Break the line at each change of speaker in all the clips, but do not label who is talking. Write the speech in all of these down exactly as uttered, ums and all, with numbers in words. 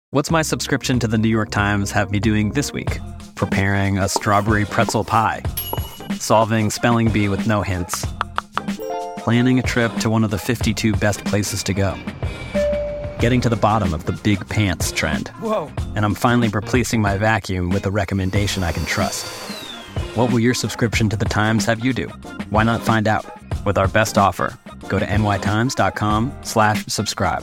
What's my subscription to the New York Times have me doing this week? Preparing a strawberry pretzel pie, solving spelling bee with no hints, planning a trip to one of the fifty-two best places to go, getting to the bottom of the big pants trend. Whoa. And I'm finally replacing my vacuum with a recommendation I can trust. What will your subscription to the Times have you do? Why not find out? With our best offer, go to nytimes.com slash subscribe.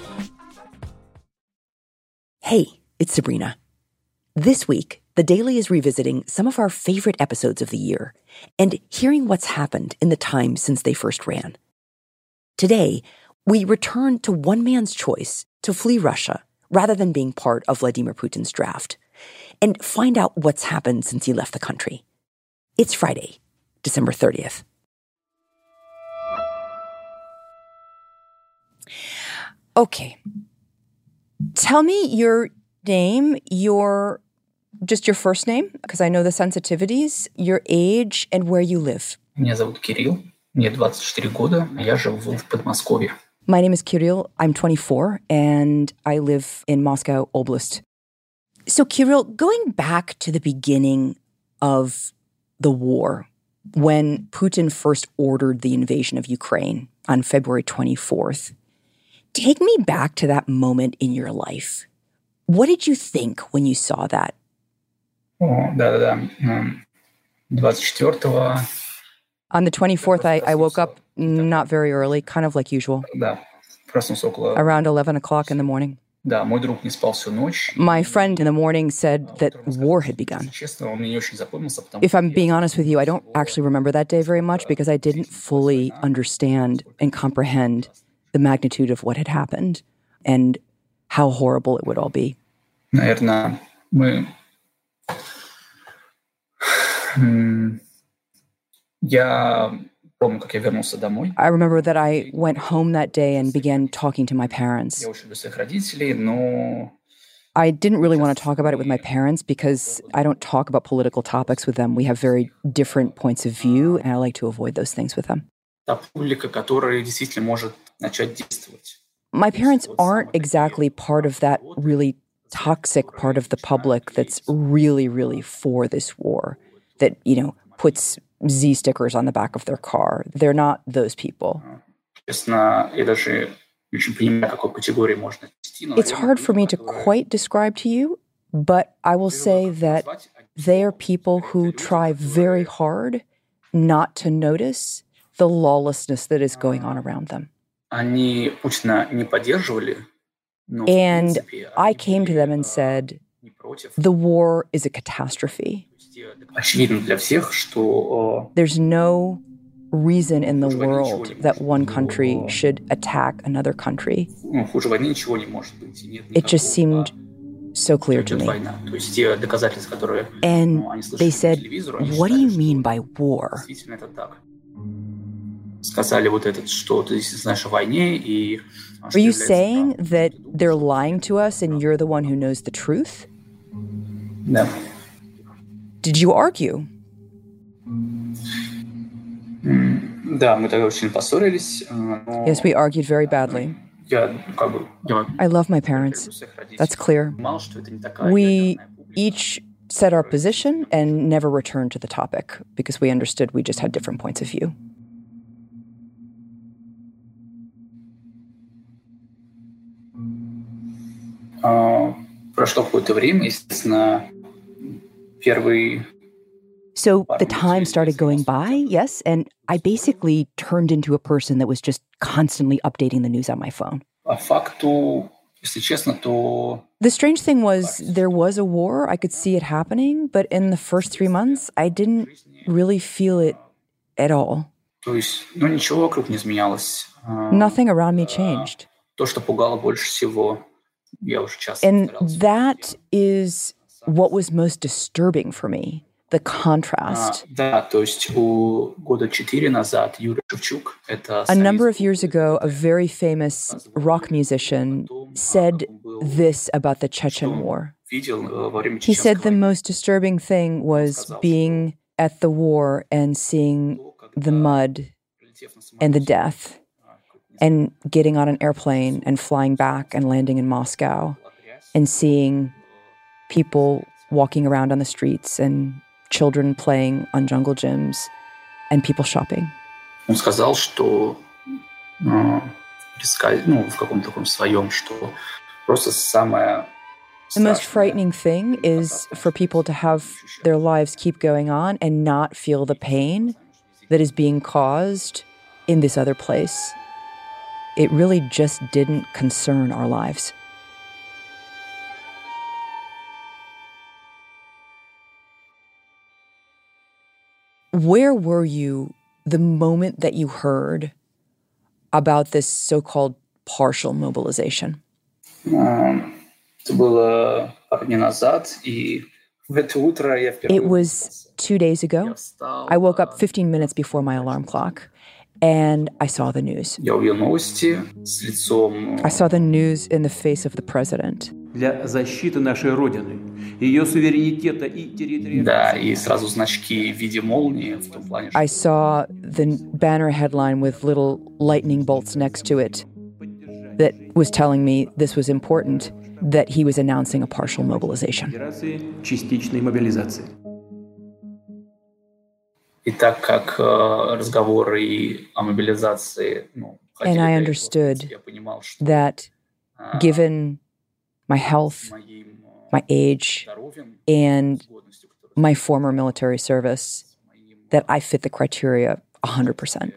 Hey, it's Sabrina. This week, The Daily is revisiting some of our favorite episodes of the year and hearing what's happened in the time since they first ran. Today, we return to one man's choice to flee Russia rather than being part of Vladimir Putin's draft and find out what's happened since he left the country. It's Friday, December thirtieth. Okay. Tell me your name, your, just your first name, because I know the sensitivities, your age, and where you live.
Меня зовут Кирилл, мне двадцать четыре года, я живу в Подмосковье.
My name is Kirill, I'm twenty-four, and I live in Moscow Oblast. So Kirill, going back to the beginning of the war, when Putin first ordered the invasion of Ukraine on February twenty-fourth, take me back to that moment in your life. What did you think when you saw that?
О, да-да-да. двадцать четвёртого.
On the twenty-fourth, I, I woke up not very early, kind of like usual.
Да, проснулся около...
Around eleven o'clock in the morning.
Да, мой друг не спал всю ночь.
My friend in the morning said that war had begun.
Честно, он мне не очень запомнился, потому
If I'm being honest with you, I don't actually remember that day very much because I didn't fully understand and comprehend the magnitude of what had happened and how horrible it would all be.
Наверное, мы... Я помню, как я вернулся домой.
I remember that I went home that day and began talking to my parents.
Я очень люблю своих родителей, но...
I didn't really want to talk about it with my parents because I don't talk about political topics with them. We have very different points of view, and I like to avoid those things with them.
Та публика, которая действительно может начать действовать.
My parents aren't exactly part of that really toxic part of the public that's really, really for this war, that, you know, puts Z stickers on the back of their car. They're not those people.
Честно, я даже не очень понимаю, какой категории можно отнести.
It's hard for me to quite describe to you, but I will say that they are people who try very hard not to notice the lawlessness that is going on around them.
Они Путина не поддерживали, но,
And
в принципе,
I came to them and said,
не против.
the war is a catastrophe.
Очевидно для всех, что
There's no reason in the world that one country should attack another country.
ну, хуже войны ничего не может быть. Нет
It just
никакого,
seemed so clear to
идет
me.
война. То есть те доказательства, которые
And
ну, они слышали
they
по
said,
телевизору, они
what do you
считали,
mean
что
by war?
действительно это так. Сказали вот этот, что ты здесь знаешь о войне и
Are you saying that they're lying to us and you're the one who knows the truth?
Да.
Did you argue?
Да, мы тогда очень поссорились. Но
Yes, we argued very badly.
я, как бы, я
I love my parents. That's clear.
понимал, что это не такая
We
ядерная публика.
each said our position and never returned to the topic because we understood we just had different points of view.
А, Прошло какое-то время, естественно, первый...
So the time started going by, yes, and I basically turned into a person that was just constantly updating the news on my phone.
По факту, если честно, то...
The strange thing was there was a war, I could see it happening, but in the first three months, I didn't really feel it at all.
То есть, ну, ничего вокруг не изменялось. А,
Nothing around me changed.
То, что пугало больше всего, я уже часто
And
повторялся.
that is what was most disturbing for me, the
А,
contrast.
Да, то есть у года четыре назад Юрий Шевчук, это...
A number of years ago, a very famous rock musician said this about the Chechen War.
Видел э, во время
He said the
Чеченской войны.
most disturbing thing was being at the war and seeing the mud and the death and getting on an airplane and flying back and landing in Moscow and seeing people walking around on the streets and children playing on jungle gyms and people shopping.
Он сказал, что ну, в каком-то таком своем, что просто самое.
The most frightening thing is for people to have their lives keep going on and not feel the pain that is being caused in this other place. It really just didn't concern our lives. Where were you the moment that you heard about this so-called partial mobilization?
Это было пару дней назад, и в это утро я впервые...
It was two days ago. I woke up fifteen minutes before my alarm clock, and I saw the news.
Я увидел новости с лицом...
I saw the news in the face of the president.
Для защиты нашей Родины, ее суверенитета и территориальности.
Да, и сразу значки в виде молнии в том плане, что...
I saw the banner headline with little lightning bolts next to it that was telling me this was important, that he was announcing a partial mobilization.
Частичной мобилизации.
И так как разговоры о мобилизации, ну,
and I understood that given my health, my age, and my former military service, that I fit the criteria one hundred percent.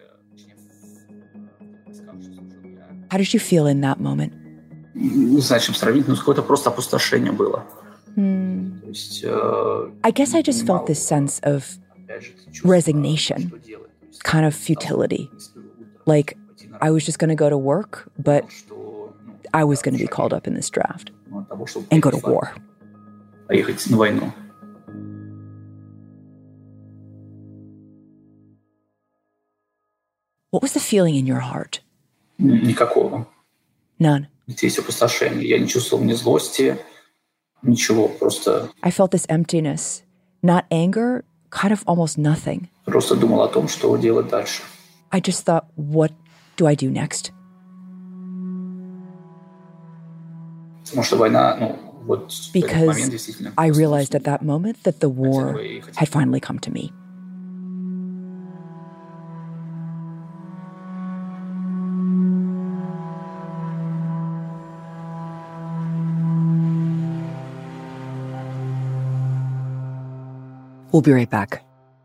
How did you feel in that moment?
Не знаю, чем сравнить, но какое-то просто опустошение было.
Hmm.
То есть, э,
I guess I just felt this sense of resignation, kind of futility. Like, I was just going to go to work, but I was going to be called up in this draft and go to war.
Поехать на войну.
What was the feeling in your heart?
Никакого.
None.
Здесь опустошение. Я не чувствовал ни злости, ничего, просто...
I felt this emptiness, not anger, kind of almost nothing.
Просто думал о том, что делать дальше.
I just thought, what do I do next?
Потому что война, ну, вот в этот момент
Because
действительно...
I realized at that moment that the war had finally come to me. We'll be right back.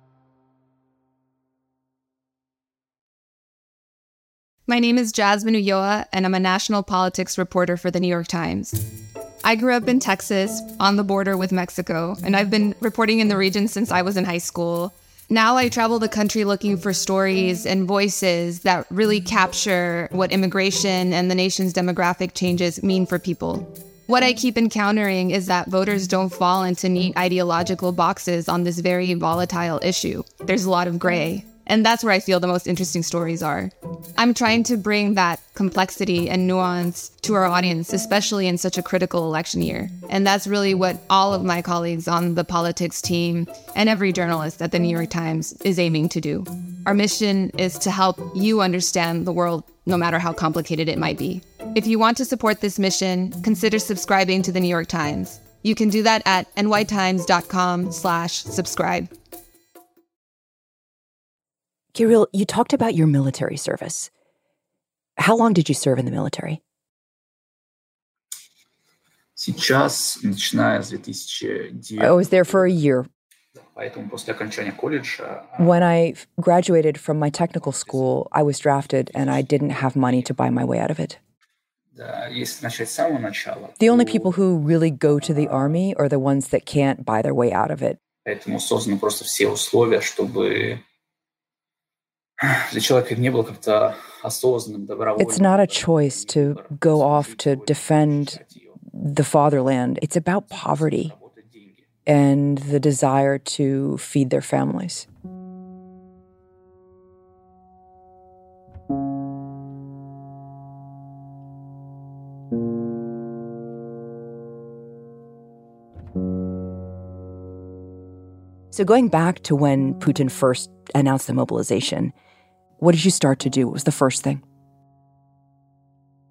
My name is Jasmine Ulloa, and I'm a national politics reporter for The New York Times. I grew up in Texas, on the border with Mexico, and I've been reporting in the region since I was in high school. Now I travel the country looking for stories and voices that really capture what immigration and the nation's demographic changes mean for people. What I keep encountering is that voters don't fall into neat ideological boxes on this very volatile issue. There's a lot of gray. And that's where I feel the most interesting stories are. I'm trying to bring that complexity and nuance to our audience, especially in such a critical election year. And that's really what all of my colleagues on the politics team and every journalist at the New York Times is aiming to do. Our mission is to help you understand the world, no matter how complicated it might be. If you want to support this mission, consider subscribing to the New York Times. You can do that at nytimes.com slash subscribe.
Kirill, you talked about your military service. How long did you serve in the military?
Сейчас, начиная с две тысячи девятого.
I was there for a year.
Поэтому после окончания колледжа...
When I graduated from my technical school, I was drafted and I didn't have money to buy my way out of it.
Да, если начать с самого начала...
The only people who really go to the army are the ones that can't buy their way out of it.
Поэтому созданы просто все условия, чтобы для человека не было как-то осознанным, добровольным.
It's not a choice to go off to defend the fatherland. It's about poverty and the desire to feed their families. So going back to when Putin first announced the mobilization, what did you start to do? What was the first thing?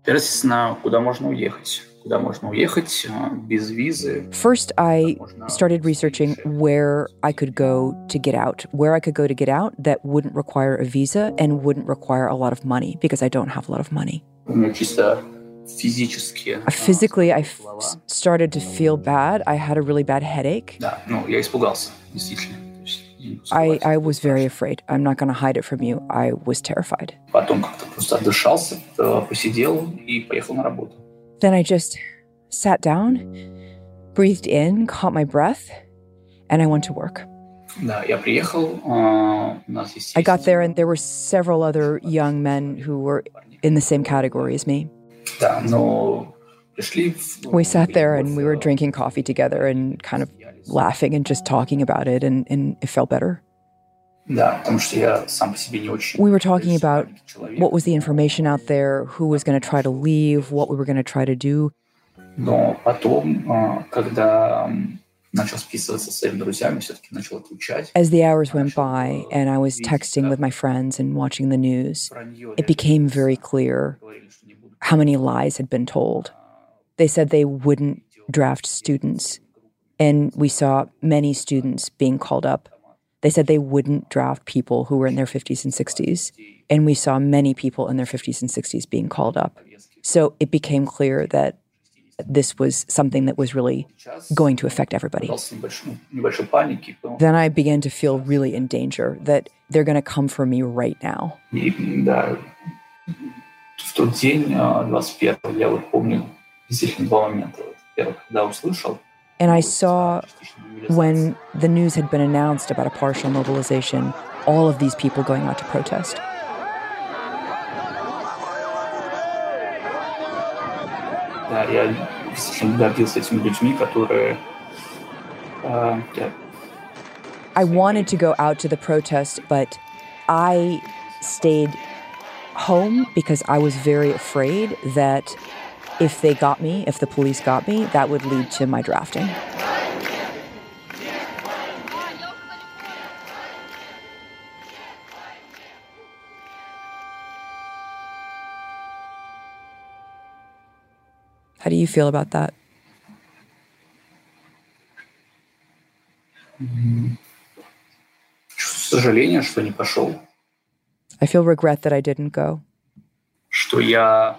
Естественно, куда можно уехать? Куда можно уехать без визы?
First, I started researching where I could go to get out, where I could go to get out that wouldn't require a visa and wouldn't require a lot of money, because I don't have a lot of money.
У меня чисто физически.
Physically, I f- started to feel bad. I had a really bad headache.
Да, ну, я испугался, действительно.
I, I was very afraid. I'm not going to hide it from you. I was terrified.
Потом как-то просто отдышался, посидел и поехал на работу.
Then I just sat down, breathed in, caught my breath, and I went to work.
Да, я приехал, у нас есть...
I got there and there were several other young men who were in the same category as me.
Да, но пришли...
We sat there and we were drinking coffee together and kind of laughing and just talking about it, and, and it felt better.
Да, потому что я сам по себе не очень...
We were talking about what was the information out there, who was going to try to leave, what we were going to try to do.
Но потом, когда начал списываться со своими друзьями, все-таки начал отвечать.
As the hours went by and I was texting with my friends and watching the news, it became very clear how many lies had been told. They said they wouldn't draft students, and we saw many students being called up. They said they wouldn't draft people who were in their fifties and sixties, and we saw many people in their fifties and sixties being called up. So it became clear that this was something that was really going to affect everybody. Then I began to feel really in danger, that they're going to come for me right now.
В тот день, двадцать первого, я вот помню действительно два момента. Во-первых, когда услышал.
And I saw when the news had been announced about a partial mobilization, all of these people going out to protest.
Да, я действительно гордился этими людьми, которые...
I wanted to go out to the protest, but I stayed home because I was very afraid that if they got me, if the police got me, that would lead to my drafting. How do you feel about that?
Сожаление, что не пошел.
I feel regret that I didn't go.
Что я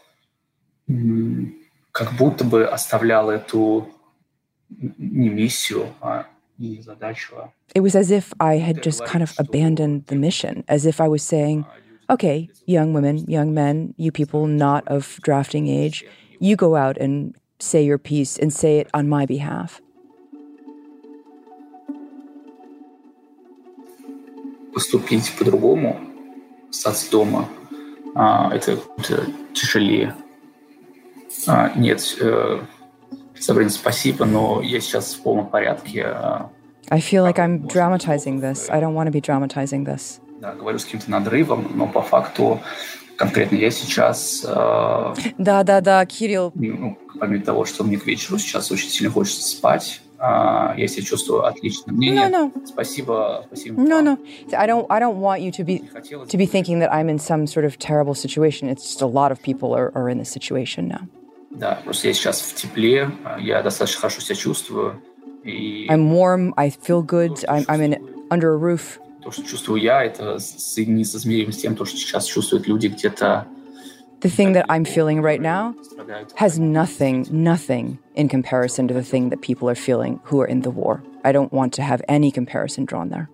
как будто бы оставлял эту не миссию, а не задачу.
It was as if I had just kind of abandoned the mission, as if I was saying, okay, young women, young men, you people not of drafting age, you go out and say your piece and say it on my behalf.
Поступить по-другому, остаться дома, это тяжелее. Нет, Сабрина, спасибо, но я сейчас в полном порядке.
I feel like I'm dramatizing this. I don't want to be dramatizing this.
Да, говорю с каким-то надрывом, но по факту конкретно я сейчас...
Да, да, да, Кирилл.
Ну, помимо того, что мне к вечеру сейчас очень сильно хочется спать, я себя чувствую отлично. Мне
no, no.
Спасибо, спасибо.
No, no. I don't. I don't want you to be to be thinking that I'm in some sort of terrible situation. It's just a lot of people are, are in this situation now.
Да, просто я сейчас в тепле, я достаточно хорошо себя чувствую. И
I'm warm. I feel good. I'm, I'm in under a roof.
То, что чувствую я, это несоизмеримо с тем, что сейчас чувствуют люди где-то.
The thing that I'm feeling right now has nothing, nothing in comparison to the thing that people are feeling who are in the war. I don't want to have any comparison drawn there.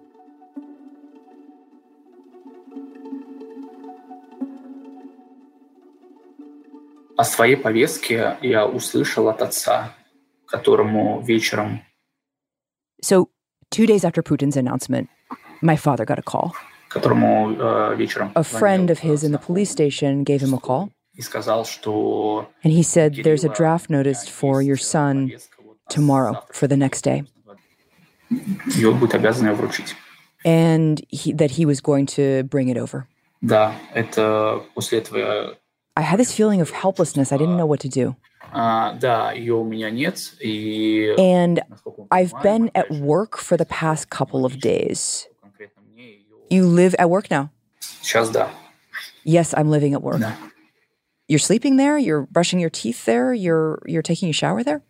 О своей повестке я услышал от отца, которому вечером...
So, two days after Putin's announcement, my father got a call.
Которому uh, вечером...
A friend of his in the police station gave him a call.
И сказал, что...
And he said, there's a draft notice for your son tomorrow, for the next day.
И он будет обязан ее вручить.
And he, that he was going to bring it over.
Да, это после этого...
I had this feeling of helplessness. I didn't know what to do.
Uh, да, ее у меня нет. И...
And I've been at work for the past couple of days. You live at work now?
Сейчас да.
Yes, I'm living at work.
Да.
You're sleeping there? You're brushing your teeth there? You're you're taking a shower there?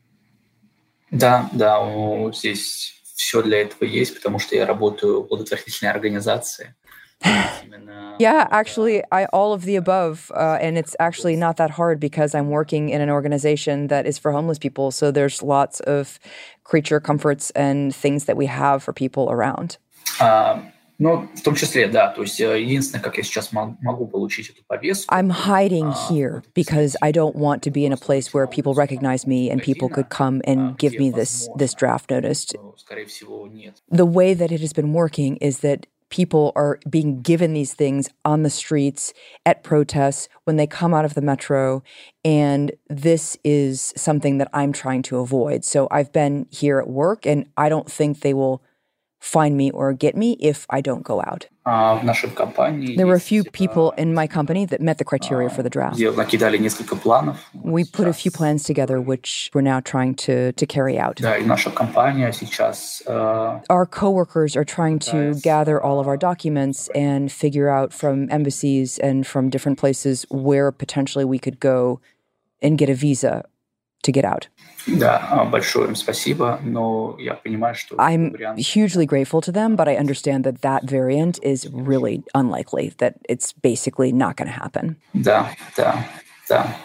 Да, да, у- здесь все для этого есть, потому что я работаю в благотворительной организации. Именно
Yeah,
это-
actually, I all of the above, uh, and it's actually not that hard because I'm working in an organization that is for homeless people. So there's lots of creature comforts and things that we have for people around.
А, ну, в том числе, да. То есть э, единственное, как я сейчас мог- могу получить эту повестку.
I'm hiding
а,
here
вот
because I don't want to be in a place where people recognize me and people could come and give me this this draft notice.
Ну, скорее всего, нет.
The way that it has been working is that people are being given these things on the streets, at protests, when they come out of the metro, and this is something that I'm trying to avoid. So I've been here at work, and I don't think they will find me or get me if I don't go out.
А в нашей компании
There were a
есть,
few
а,
people in my company that met the criteria for the draft.
где накидали несколько планов.
We put a few plans together, which we're now trying to, to carry out.
Да, и наша компания сейчас э,
Our coworkers are trying to gather all of our documents and figure out from embassies and from different places where potentially we could go and get a visa to get out.
да, а, большое им спасибо, но я понимаю, что
I'm
вариант
hugely grateful to them, but I understand that that variant is really unlikely, that it's basically not going to happen.
Да, да, да.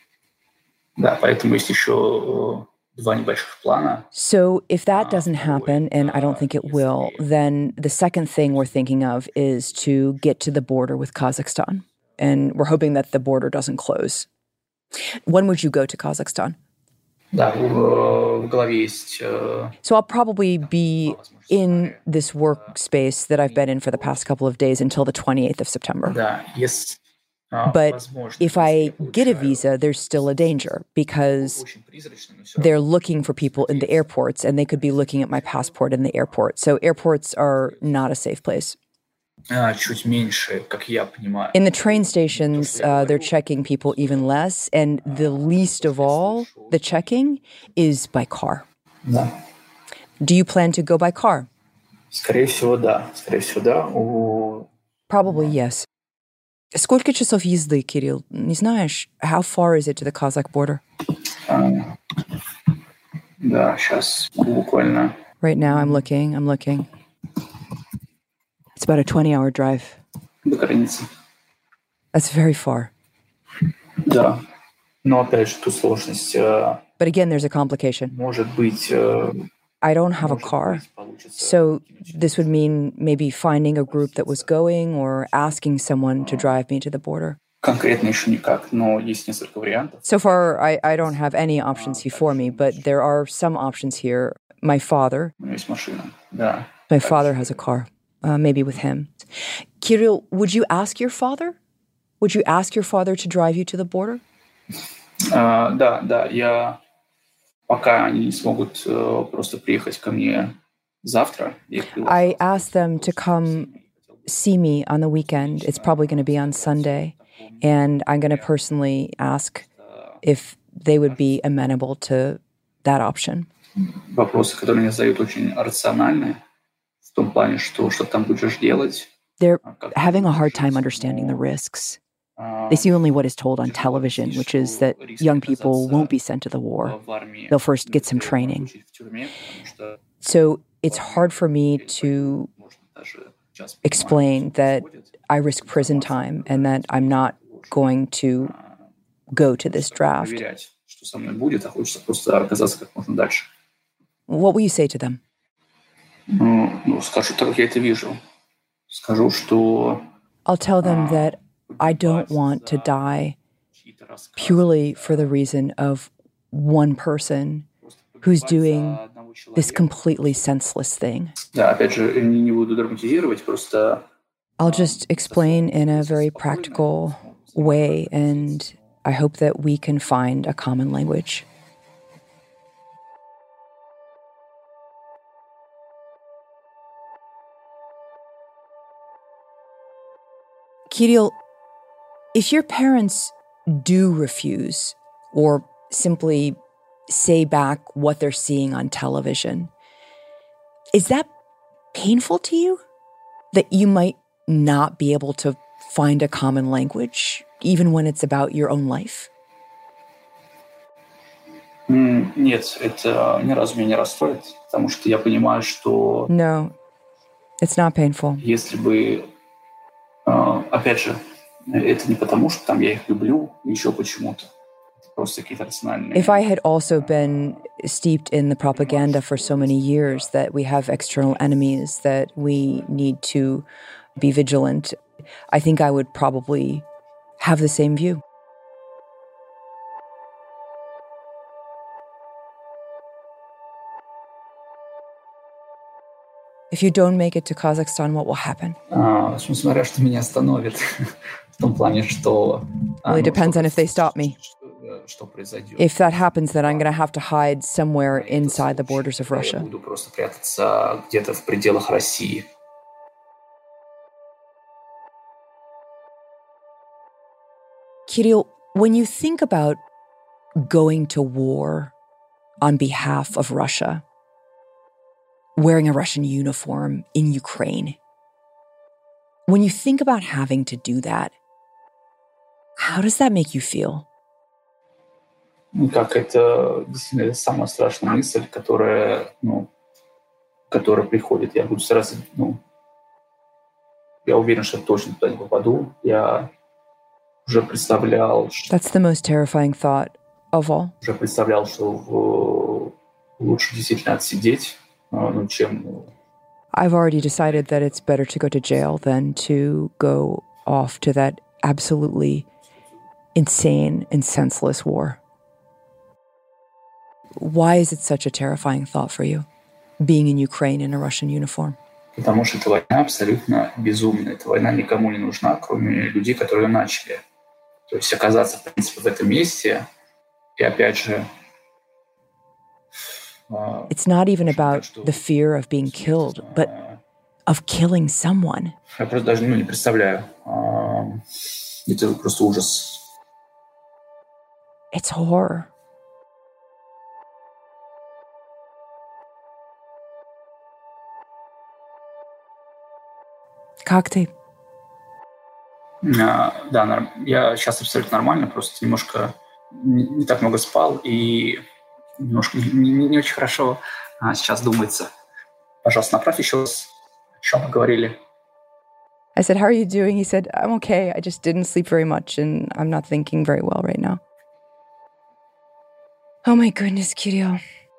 Да, поэтому есть еще э, два небольших плана.
So if that doesn't happen, and I don't think it will, then the second thing we're thinking of is to get to the border with Kazakhstan. And we're hoping that the border doesn't close. When would you go to Kazakhstan?
Да, в, в голове есть... э,
So I'll probably be in this workspace that I've been in for the past couple of days until the twenty-eighth of September.
Да, если... а,
But
возможно,
if
если
I
я
get a
получаю
visa, there's still a danger because
очень призрачно, но всё
they're
равно
looking for people in the airports and they could be looking at my passport in the airport. So airports are not a safe place.
а, чуть меньше, как я понимаю.
In the train stations, uh, they're checking people even less. And the least of all, the checking is by car.
Да.
Do you plan to go by car?
Скорее всего, да. Скорее всего, да. У...
Probably yes. Сколько часов езды, Кирилл? Не знаешь? How far is it to the Kazakh border?
а, да, сейчас буквально...
Right now, I'm looking, I'm looking. It's about a twenty-hour drive.
до границы.
That's very far.
Да. Но опять же, тут сложность. э,
But again, there's a complication.
Может быть... э,
I don't have a
может
car.
быть, получится
So this would mean maybe finding a group that was going or asking someone to drive me to the border.
конкретно еще никак, но есть несколько вариантов.
So far, I, I don't have any options here for me, but there are some options here. My father,
У меня есть машина. Да.
my father has a car, uh, maybe with him. Kirill, would you ask your father? Would you ask your father to drive you to the border?
А, да, да, я... Пока они не смогут э, просто приехать ко мне завтра. я их приглашу.
I asked them to come see me on the weekend. It's probably going to be on Sunday. And I'm going to personally ask if they would be amenable to that option.
Вопросы, которые мне задают, очень рациональные. В том плане, что что ты там будешь делать.
They're
как
having a
ты
hard
будешь
time
жить,
understanding the
но,
risks.
а,
They see only what is told on television, which is that young people won't be sent to the war.
в армии
They'll first get some
быстрее
training.
получить в тюрьме, потому что
So it's hard for me to
можно даже час понимать,
explain
что
that
происходит.
I risk prison time and that I'm not going to go to this draft.
Проверять, что со мной будет, а хочется просто оказаться как можно дальше.
What will you say to them?
Ну, ну, скажу так, как я это вижу. Скажу, что
I'll tell them that I don't want to die purely for the reason of one person who's doing this completely senseless thing.
Да, опять же, не, не буду драматизировать, просто
I'll just explain in a very practical way, and I hope that we can find a common language. Kirill, if your parents do refuse or simply say back what they're seeing on television, is that painful to you? That you might not be able to find a common language even when it's about your own life?
Нет, это ни разу меня не расстроит, потому что я понимаю, что...
No, it's not painful.
Если бы, опять же, это не потому, что там я их люблю, еще почему-то. Просто какие-то рациональные...
If I had also been steeped in the propaganda for so many years that we have external enemies, that we need to be vigilant, I think I would probably have the same view. If you don't make it to Kazakhstan, what will happen?
А, смотря что меня остановит, в том плане, что...
Well, it depends on if they stop me.
Что произойдет.
If that happens, then I'm going to have to hide somewhere inside the borders of Russia.
Я буду просто прятаться где-то в пределах России.
Kirill, when you think about going to war on behalf of Russia, wearing a Russian uniform in Ukraine, when you think about having to do that, how does that make you feel?
Как это действительно самая страшная мысль, которая, ну, которая приходит. Я буду стараться, ну, я уверен, что точно туда не попаду. Я уже представлял, что...
That's the most terrifying thought of all.
Уже представлял, что в... лучше действительно отсидеть, ну, чем...
I've already decided that it's better to go to jail than to go off to that absolutely insane and senseless war. Why is it such a terrifying thought for you, being in Ukraine in a Russian uniform?
Потому что эта война абсолютно безумная. Эта война никому не нужна, кроме людей, которые ее начали. То есть оказаться, в принципе, в этом месте, и опять же...
It's not even about the fear of being killed, but of killing someone.
Я просто даже ну, не представляю. Это просто ужас.
It's horror. Как ты?
А, да, я сейчас абсолютно нормально, просто немножко не, не так много спал и немножко не, не, не очень хорошо а, сейчас думается. Пожалуйста, направь еще раз, о чем мы говорили.
I said, how are you doing? He said, I'm okay. I just didn't sleep very much and I'm not thinking very well right now. Oh my goodness, Kirill.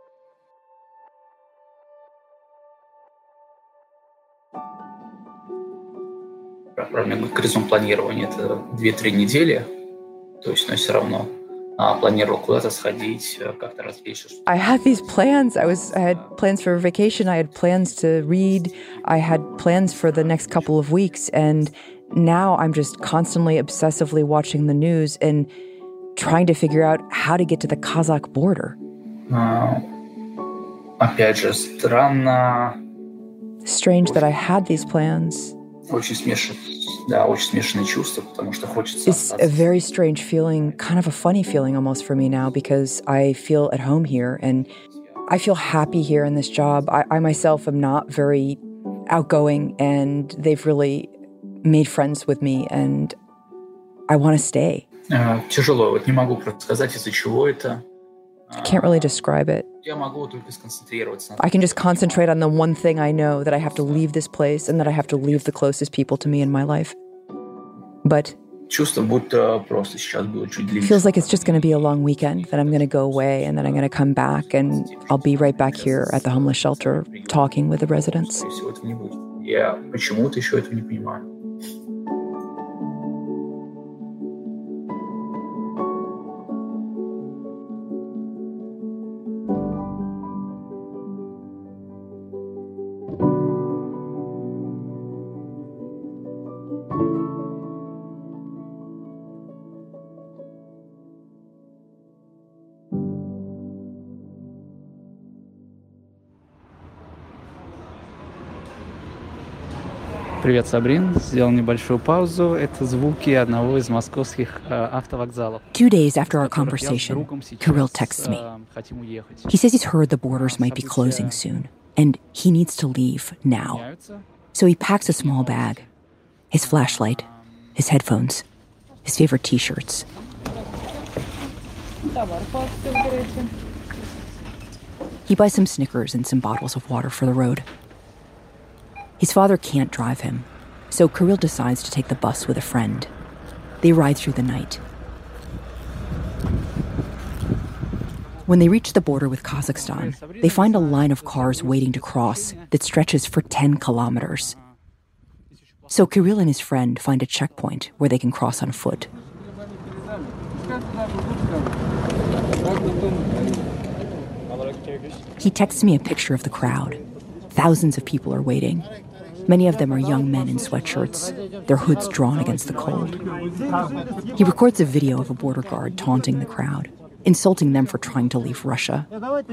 Правильно, горизонт планирования — это две-три недели, то есть, но все равно а, планировал куда-то сходить, как-то развлечься.
I had these plans. I was, I had plans for vacation. I had plans to read. I had plans for the next couple of weeks. And now I'm just constantly, obsessively watching the news and trying to figure out how to get to the Kazakh border.
А, опять же, странно.
Strange that I had these plans.
Очень смешанные, да, очень смешанные чувства, потому что хочется...
It's a very strange feeling, kind of a funny feeling almost for me now, because I feel at home here and I feel happy here in this job. I, I myself am not very outgoing and they've really made friends with me and I want to stay.
Uh, тяжело, вот не могу просто сказать, из-за чего это.
I can't really describe it.
Я могу только сконцентрироваться.
I can just concentrate on the one thing I know, that I have to leave this place and that I have to leave the closest people to me in my life. But
чувство, будто просто сейчас было чуть длиннее.
Feels like it's just going to be a long weekend, that I'm going to go away and then I'm going to come back and I'll be right back here at the homeless shelter talking with the residents.
Всего этого не будет. Я почему-то еще этого не понимаю.
Привет, Сабрин. Сделал небольшую паузу. Это звуки одного из московских э, автовокзалов.
Two days after our conversation, Kirill texts me. He says he's heard the borders might be closing soon, and he needs to leave now. So he packs a small bag, his flashlight, his headphones, his favorite t-shirts. He buys some Snickers and some bottles of water for the road. His father can't drive him, so Kirill decides to take the bus with a friend. They ride through the night. When they reach the border with Kazakhstan, they find a line of cars waiting to cross that stretches for ten kilometers. So Kirill and his friend find a checkpoint where they can cross on foot. He texts me a picture of the crowd. Thousands of people are waiting. Many of them are young men in sweatshirts, their hoods drawn against the cold. He records a video of a border guard taunting the crowd, insulting them for trying to leave Russia.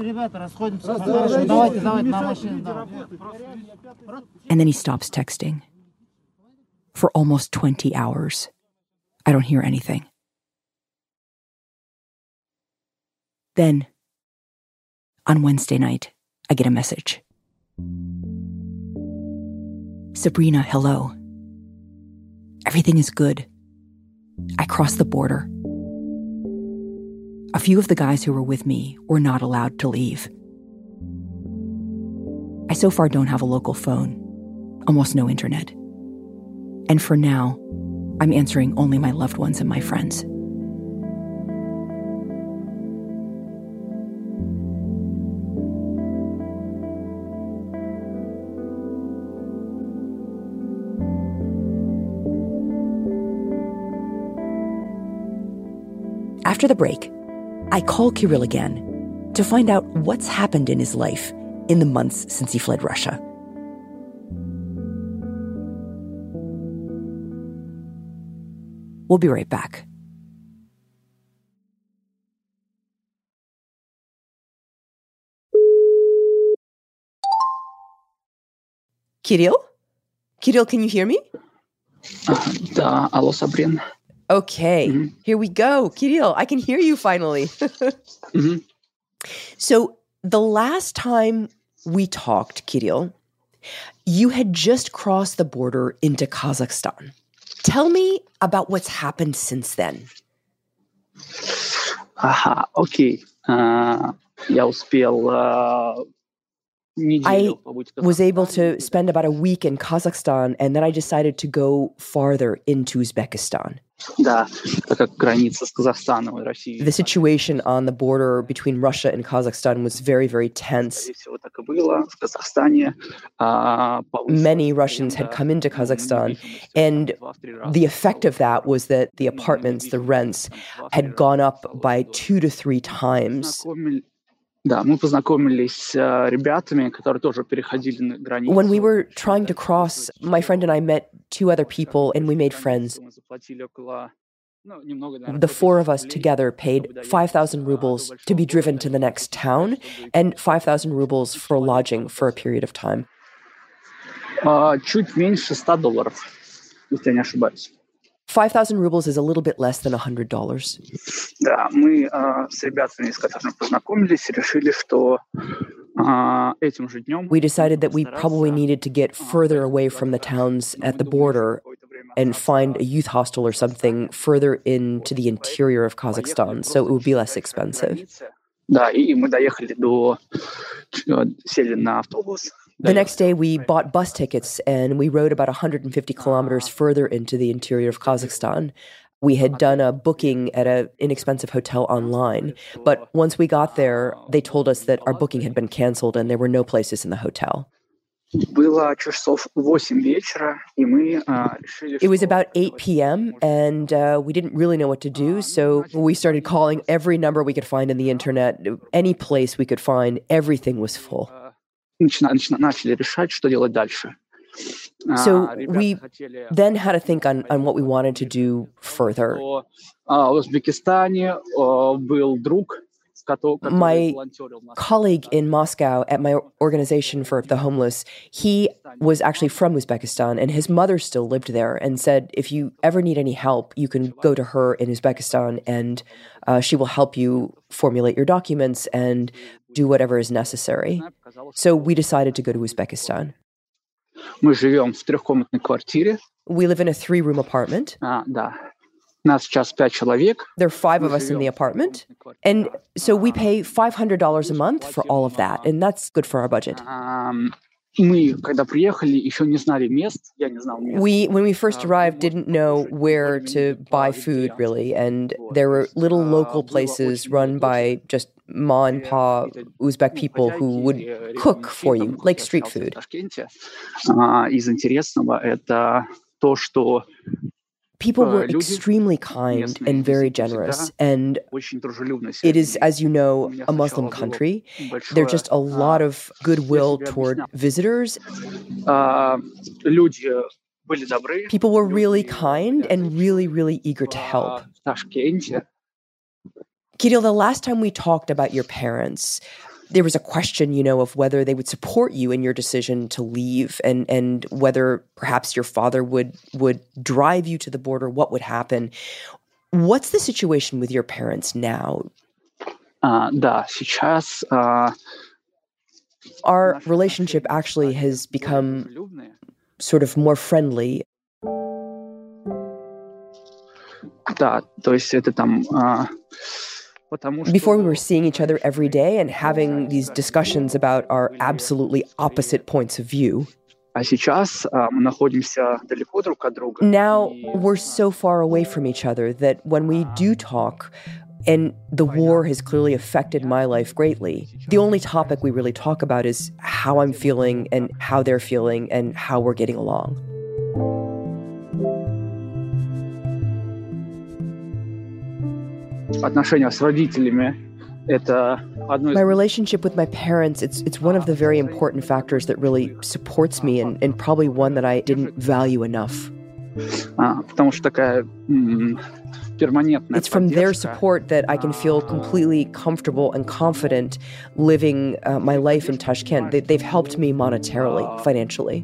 And then he stops texting. For almost twenty hours, I don't hear anything. Then, on Wednesday night, I get a message. Sabrina, hello. Everything is good. I crossed the border. A few of the guys who were with me were not allowed to leave. I so far don't have a local phone, almost no internet. And for now, I'm answering only my loved ones and my friends. After the break, I call Kirill again to find out what's happened in his life in the months since he fled Russia. We'll be right back.
Kirill? Kirill, can you hear me?
Да, алло, Сабрин.
Okay, mm-hmm. Here we go. Kirill, I can hear you finally. mm-hmm. So the last time we talked, Kirill, you had just crossed the border into Kazakhstan. Tell me about what's happened since then.
Ага, окей. Я успел...
I was able to spend about a week in Kazakhstan, and then I decided to go farther into Uzbekistan.
Да, так как граница с Казахстаном и Россией.
The situation on the border between Russia and Kazakhstan was very, very tense. Many Russians had come into Kazakhstan, and the effect of that was that the apartments, the rents, had gone up by two to three times.
Да, мы познакомились с ребятами, которые тоже переходили на границу.
When we were trying to cross, my friend and I met two other people and we made friends. The four of us together paid five thousand rubles to be driven to the next town and five thousand rubles for lodging for a period of time.
Чуть меньше ста долларов, если я не ошибаюсь.
five thousand rubles is a little bit less than one hundred dollars.
Да, мы с ребятами, с которыми познакомились, решили, что этим же днем...
We decided that we probably needed to get further away from the towns at the border and find a youth hostel or something further into the interior of Kazakhstan, so it would be less expensive.
Да, и мы доехали до... сели на автобус.
The next day, we bought bus tickets and we rode about one hundred fifty kilometers further into the interior of Kazakhstan. We had done a booking at an inexpensive hotel online, but once we got there, they told us that our booking had been canceled and there were no places in the hotel. It was about eight p.m. and uh, we didn't really know what to do, so we started calling every number we could find on the internet. Any place we could find, everything was full.
начали решать, что делать дальше.
So we then had to think on, on what we wanted to do further.
В Узбекистане был друг,
My colleague in Moscow at my organization for the homeless, he was actually from Uzbekistan, and his mother still lived there and said, if you ever need any help, you can go to her in Uzbekistan and uh, she will help you formulate your documents and do whatever is necessary. So we decided to go to Uzbekistan.
Мы живем в трехкомнатной квартире.
We live in a three-room apartment.
А, да.
Нас сейчас пять человек.
There are five of us in the apartment, and so we pay five hundred dollars a month for all of that, and that's good for our budget.
Мы, когда приехали, еще не знали мест. Я не знал мест.
We, when we first arrived, didn't know where to buy food, really, and there were little local places run by just ma and pa Uzbek people who would cook for you, like street food.
Из интересного это то, что
people were extremely kind and very generous, and it is, as you know, a Muslim country. There's just a lot of goodwill toward visitors. People were really kind and really, really eager to help. Kirill, the last time we talked about your parents, there was a question, you know, of whether they would support you in your decision to leave, and and whether perhaps your father would would drive you to the border, what would happen. What's the situation with your parents now?
Uh, да, сейчас, uh,
Our relationship actually has become sort of more friendly.
Да, то есть это там... Uh,
Before, we were seeing each other every day and having these discussions about our absolutely opposite points of view. Now, we're so far away from each other that when we do talk, and the war has clearly affected my life greatly, the only topic we really talk about is how I'm feeling and how they're feeling and how we're getting along.
Отношения с родителями – это одно из...
My relationship with my parents, it's it's one of the very important factors that really supports me, and, and probably one that I didn't value enough.
А, потому что такая м, перманентная
It's from their
поддержка.
support that I can feel completely comfortable and confident living uh, my life in Tashkent. They, they've helped me monetarily, financially.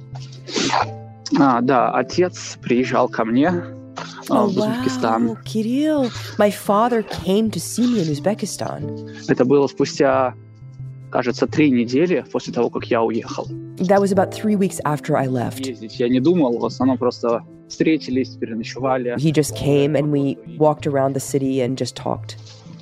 А, да, отец приезжал ко мне
Oh,
в Узбекистан.
wow, Kirill. My father came to see me in Uzbekistan.
Это было спустя, кажется, три недели после того, как я уехал.
That was about three weeks after I left.
Ездить я не думал, в основном просто встретились, переночевали.
He just came and we walked around the city and just talked.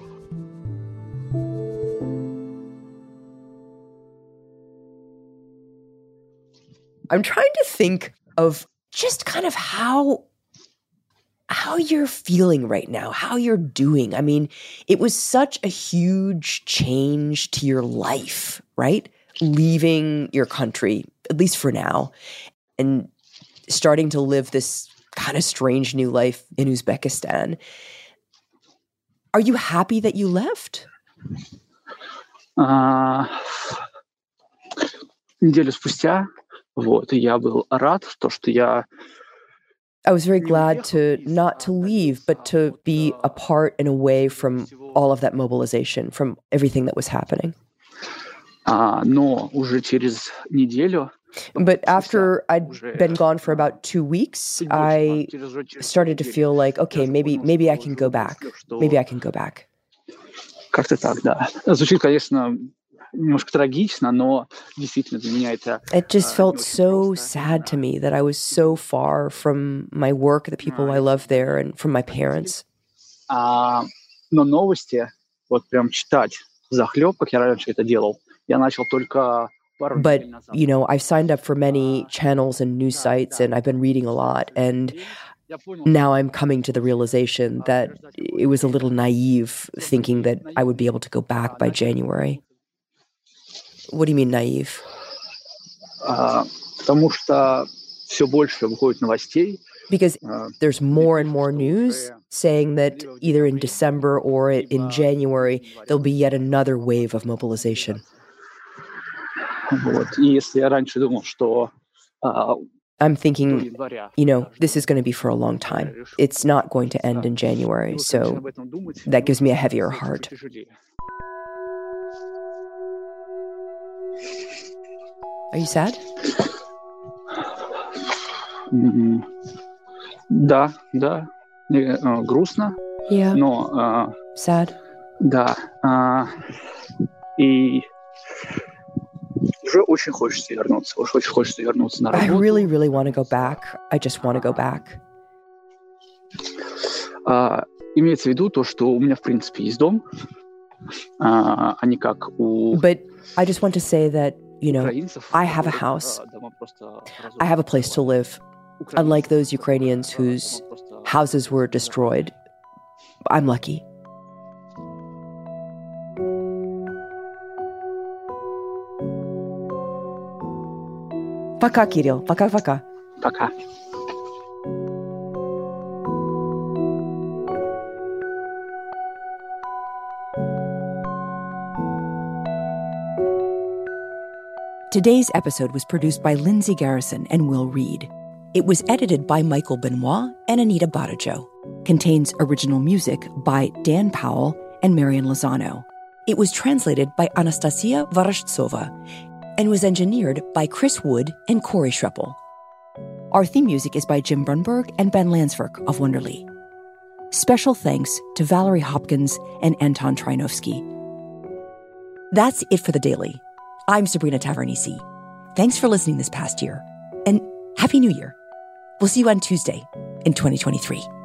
I'm trying to think of just kind of how how you're feeling right now, how you're doing. I mean, it was such a huge change to your life, right? Leaving your country, at least for now, and starting to live this kind of strange new life in Uzbekistan. Are you happy that you left?
А, неделю спустя, вот, и я был рад, то, что я
I was very glad to not to leave, but to be apart and away from all of that mobilization, from everything that was happening.
А, но уже через неделю,
But after I'd been gone for about two weeks, I started to feel like, okay, maybe maybe I can go back. Maybe I can go back.
как-то так, да. Звучит, конечно, немножко трагично, но действительно для меня это...
It just felt so sad to me that I was so far from my work, the people I love there, and from my parents.
А, но новости, вот прям читать взахлеб, как я раньше это делал, я начал только пару
But,
недель назад.
you know, I've signed up for many channels and news sites, and I've been reading a lot, and now I'm coming to the realization that it was a little naive thinking that I would be able to go back by January. What do you mean naive?
А, потому что все больше выходит новостей.
Because
а,
there's more and more news saying that either in December or in January, there'll be yet another wave of mobilization.
вот. И если я раньше думал, что а,
I'm
до
thinking,
января
you know, this is going to be for a long time. It's not going to end in January,
ну, конечно,
so
об этом думать,
that gives me a
но
heavier
становится
heart.
тяжелее.
Are you sad?
М, Да, да, не, а, грустно,
Yeah,
но а,
sad.
да, а, и уже очень хочется вернуться, уж очень хочется вернуться на
I
работу.
really, really want to go back. I just want to go back.
А, имеется в виду то, что у меня, в принципе, есть дом, а, а не как у...
But I just want to say that, you know, I have a house. I have a place to live. Unlike those Ukrainians whose houses were destroyed, I'm lucky. Пока, Кирилл. Пока-пока.
Пока.
Today's episode was produced by Lindsay Garrison and Will Reed. It was edited by Michael Benoit and Anita Badajo. Contains original music by Dan Powell and Marian Lozano. It was translated by Anastasia Voroshtsova and was engineered by Chris Wood and Corey Schreppel. Our theme music is by Jim Brunberg and Ben Landsverk of Wonderly. Special thanks to Valerie Hopkins and Anton Trinovsky. That's it for The Daily. I'm Sabrina Tavernisi. Thanks for listening this past year, and Happy New Year. We'll see you on Tuesday in twenty twenty-three.